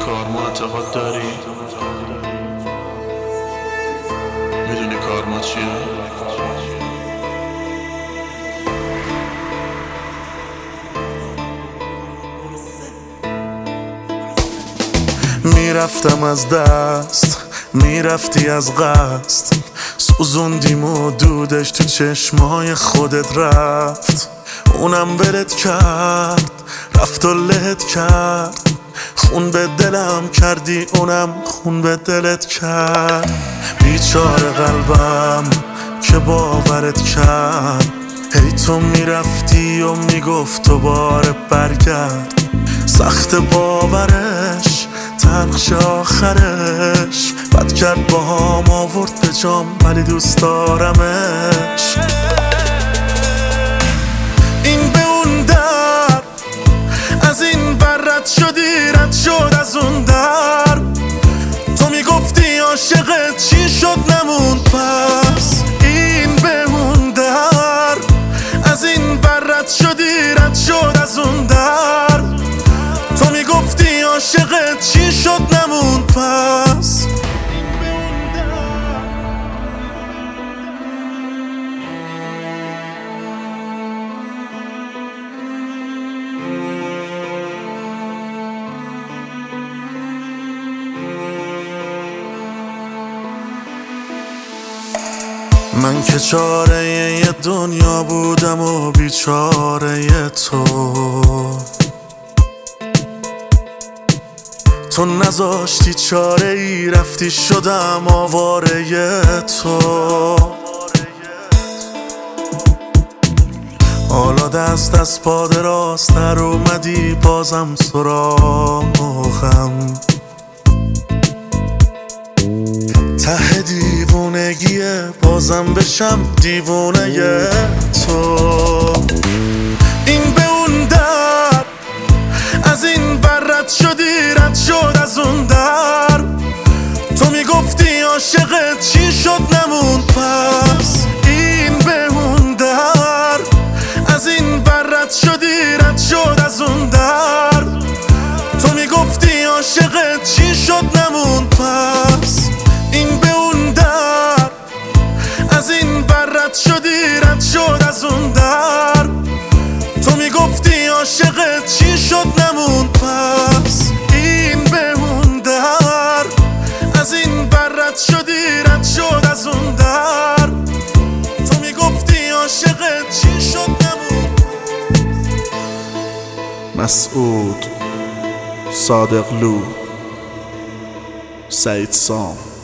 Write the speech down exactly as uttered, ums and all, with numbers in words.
کارما اعتقاد داری؟ میدونی کارما چیه؟ میرفتم از دست، میرفتی از قصد، سوزوندیم و دودش تو چشمای خودت رفت. اونم ولت کرد، رفت و لهت کرد، خون به دلم کردی، اونم خون به دلت کرد. بیچاره قلبم که باورت کرد، هی تو میرفتی و میگفت دوباره برگرد. سخت باورش، تلخش آخرش، بد کرد با هم آورد به جام، ولی دوست دارمش. این به اون در، از این بر رد شدی، رد شد از اون در. تو میگفتی عاشقت چی شد نموند پس. این به اون در، از این بر رد شدی، رد شد از اون در. تو میگفتی عاشقت چی شد نموند پس. من که چاره یه دنیا بودم و بیچاره تو، تو نذاشتی چاره ای، رفتی شدم آواره تو. حالا دست از پا دراستر اومدی، بازم سراغم. ته دیوونگیه، بازم بشم دیوونه تو. این به اون در، از این بر رد شدی، رد شد از اون در. تو میگفتی عاشقت چی شد نموند پس. این به اون در، از این بر رد شدی، رد شد از اون در. تو میگفتی عاشقت چی شد نموند پس. این به اون در، از این بر رد شدی، رد شد از اون در. تو میگفتی عاشقت چی شد نموند پس. این به اون در، از این بر رد شدی، رد شد از اون در. تو میگفتی عاشقت چی شد نموند. مسعود، صادقلو، سعید سام.